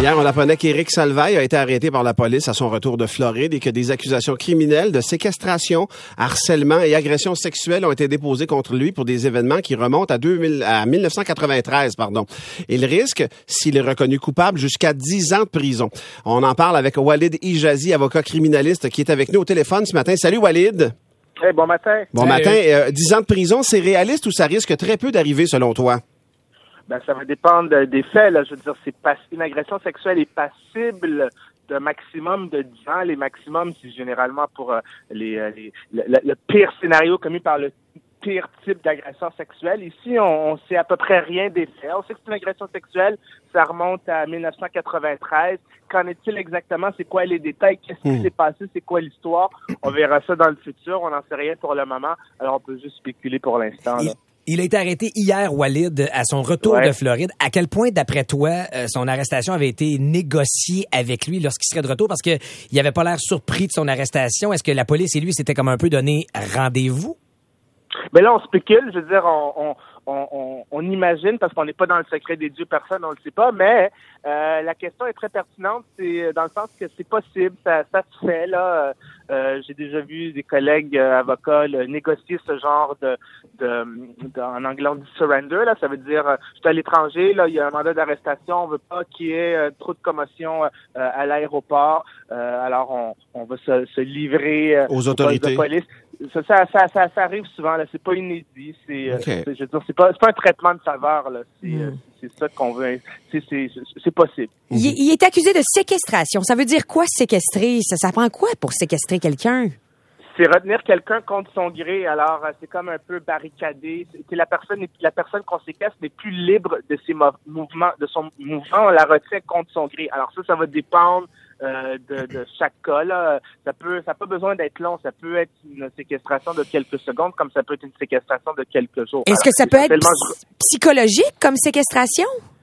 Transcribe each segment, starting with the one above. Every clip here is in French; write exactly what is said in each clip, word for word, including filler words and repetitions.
Hier, on apprenait qu'Éric Salvaille a été arrêté par la police à son retour de Floride et que des accusations criminelles de séquestration, harcèlement et agression sexuelle ont été déposées contre lui pour des événements qui remontent à, deux mille, à dix-neuf cent quatre-vingt-treize. Pardon. Il risque, s'il est reconnu coupable, jusqu'à dix ans de prison. On en parle avec Walid Hijazi, avocat criminaliste, qui est avec nous au téléphone ce matin. Salut Walid. Hey, bon matin. Bon Salut. matin. Euh, dix ans de prison, c'est réaliste ou ça risque très peu d'arriver selon toi? Ben, ça va dépendre des faits, là. Je veux dire, c'est pas, une agression sexuelle est passible d'un maximum de dix ans. Les maximums, c'est généralement pour euh, les, les le, le pire scénario commis par le pire type d'agression sexuelle. Ici, on, on sait à peu près rien des faits. On sait que c'est une agression sexuelle. Ça remonte à dix-neuf cent quatre-vingt-treize. Qu'en est-il exactement? C'est quoi les détails? Qu'est-ce qui mmh. s'est passé? C'est quoi l'histoire? On verra ça dans le futur. On n'en sait rien pour le moment. Alors, on peut juste spéculer pour l'instant, là. Il a été arrêté hier, Walid, à son retour ouais. de Floride. À quel point, d'après toi, euh, son arrestation avait été négociée avec lui lorsqu'il serait de retour? Parce que il avait pas l'air surpris de son arrestation. Est-ce que la police et lui s'étaient comme un peu donné rendez-vous? Ben là, on spécule. Je veux dire, on, on, on, on, on imagine, parce qu'on n'est pas dans le secret des dieux, personne, on le sait pas, mais euh, la question est très pertinente. C'est dans le sens que c'est possible, ça, ça se fait, là. Euh, j'ai déjà vu des collègues euh, avocats là, négocier ce genre de, de, de, en anglais on dit surrender, là, ça veut dire euh, je suis à l'étranger, là, il y a un mandat d'arrestation, on veut pas qu'il y ait euh, trop de commotion euh, à l'aéroport, euh, alors on, on va se, se livrer euh, aux autorités. De police. Ça, ça, ça, ça, ça arrive souvent, là, c'est pas inédit, c'est, okay. euh, c'est je veux dire, c'est pas, c'est pas un traitement de faveur, là, c'est, mm. euh, c'est ça qu'on veut, c'est, c'est, c'est possible. Il, il est accusé de séquestration. Ça veut dire quoi, séquestrer? Ça, ça prend quoi pour séquestrer quelqu'un? C'est retenir quelqu'un contre son gré. Alors, c'est comme un peu barricadé. C'est la personne, la personne qu'on séquestre n'est plus libre de ses mouvements, de son mouvement. On la retient contre son gré. Alors ça, ça va dépendre euh, de, de chaque cas. Là. Ça peut, ça n'a pas besoin d'être long. Ça peut être une séquestration de quelques secondes, comme ça peut être une séquestration de quelques jours. Est-ce Alors, que ça peut être psychologique comme séquestration?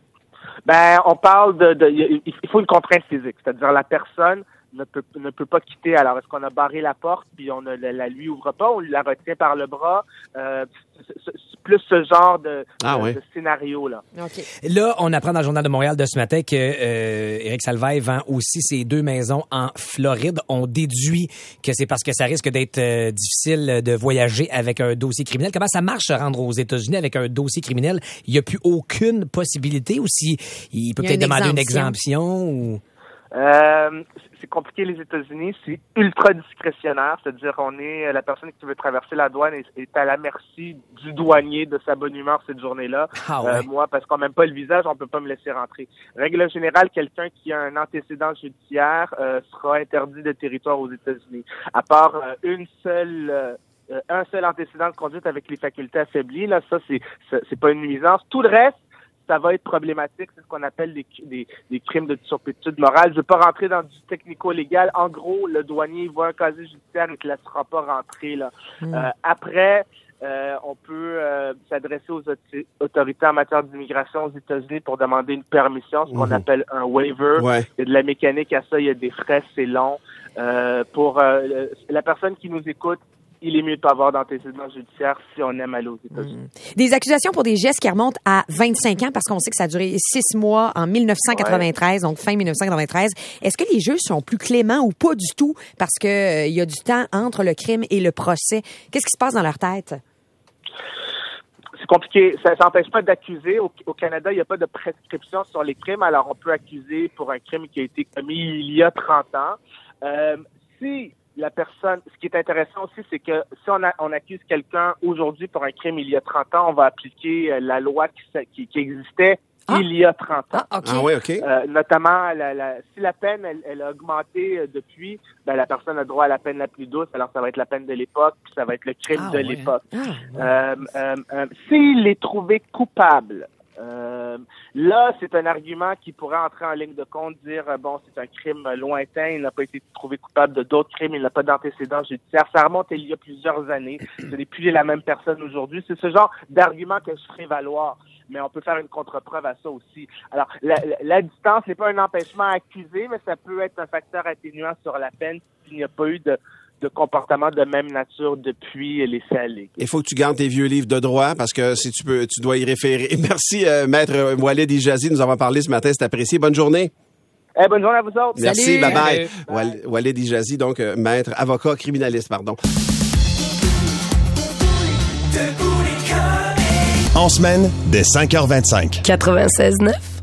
Ben, on parle de, de, il faut une contrainte physique, c'est-à-dire la personne ne peut ne peut pas quitter. Alors, est-ce qu'on a barré la porte puis on ne la, la lui ouvre pas, on la retient par le bras? Euh, c'est, c'est plus ce genre de, ah, de, oui. de scénario-là. Okay. Là, on apprend dans le Journal de Montréal de ce matin que euh, Éric Salvaille vend aussi ses deux maisons en Floride. On déduit que c'est parce que ça risque d'être euh, difficile de voyager avec un dossier criminel. Comment ça marche se rendre aux États-Unis avec un dossier criminel? Il n'y a plus aucune possibilité ou si il peut il peut-être une demander exemption. une exemption ou... Euh, c'est compliqué les États-Unis, c'est ultra discrétionnaire, c'est-à-dire on est la personne qui veut traverser la douane est, est à la merci du douanier de sa bonne humeur cette journée-là. Ah ouais. euh, moi, parce qu'on m'aime pas le visage, on peut pas me laisser rentrer. Règle générale, quelqu'un qui a un antécédent judiciaire euh, sera interdit de territoire aux États-Unis. À part euh, une seule euh, un seul antécédent de conduite avec les facultés affaiblies, là, ça c'est c'est, c'est pas une nuisance. Tout le reste, ça va être problématique, c'est ce qu'on appelle des, des, des crimes de turpitude morale. Je veux pas rentrer dans du technico-légal. En gros, le douanier voit un casier judiciaire et te laissera pas rentrer, là. Mm. Euh, après, euh, on peut euh, s'adresser aux autorités en matière d'immigration aux États-Unis pour demander une permission, ce qu'on mm. appelle un waiver. Ouais. Il y a de la mécanique à ça, il y a des frais, c'est long. Euh, pour euh, la personne qui nous écoute, il est mieux de pas avoir d'antécédent judiciaire si on aime aller aux États-Unis. Mmh. Des accusations pour des gestes qui remontent à vingt-cinq ans, parce qu'on sait que ça a duré six mois en dix-neuf cent quatre-vingt-treize, ouais. donc fin dix-neuf cent quatre-vingt-treize. Est-ce que les juges sont plus cléments ou pas du tout parce que euh, il y a du temps entre le crime et le procès? Qu'est-ce qui se passe dans leur tête? C'est compliqué. Ça n'empêche pas d'accuser. Au, au Canada, il n'y a pas de prescription sur les crimes. Alors, on peut accuser pour un crime qui a été commis il y a trente ans. Euh, si la personne, ce qui est intéressant aussi, c'est que si on, a, on accuse quelqu'un aujourd'hui pour un crime il y a trente ans, on va appliquer la loi qui, qui, qui existait ah. il y a trente ans. Ah, okay. ah oui, OK. Euh, notamment, la, la, si la peine, elle, elle a augmenté euh, depuis, ben, la personne a droit à la peine la plus douce, alors ça va être la peine de l'époque, puis ça va être le crime ah, de ouais. l'époque. Ah, ouais. euh, euh, euh, s'il est trouvé coupable, Euh, là, c'est un argument qui pourrait entrer en ligne de compte, dire euh, bon, c'est un crime lointain, il n'a pas été trouvé coupable de d'autres crimes, il n'a pas d'antécédent judiciaire. Ça remonte il y a plusieurs années. Ce n'est plus la même personne aujourd'hui. C'est ce genre d'argument que je ferai valoir. Mais on peut faire une contre-preuve à ça aussi. Alors, la, la, la distance n'est pas un empêchement à accuser, mais ça peut être un facteur atténuant sur la peine s'il n'y a pas eu de de comportements de même nature depuis les faits allégués. Il faut que tu gardes tes vieux livres de droit parce que si tu peux, tu dois y référer. Merci, euh, Maître Walid Hijazi, de nous avoir parlé ce matin. C'est apprécié. Bonne journée. Eh, bonne journée à vous autres. Merci, Salut. bye-bye. Salut. Wal- Walid Hijazi, donc euh, maître, avocat, criminaliste, pardon. En semaine, dès cinq heures vingt-cinq. quatre-vingt-seize neuf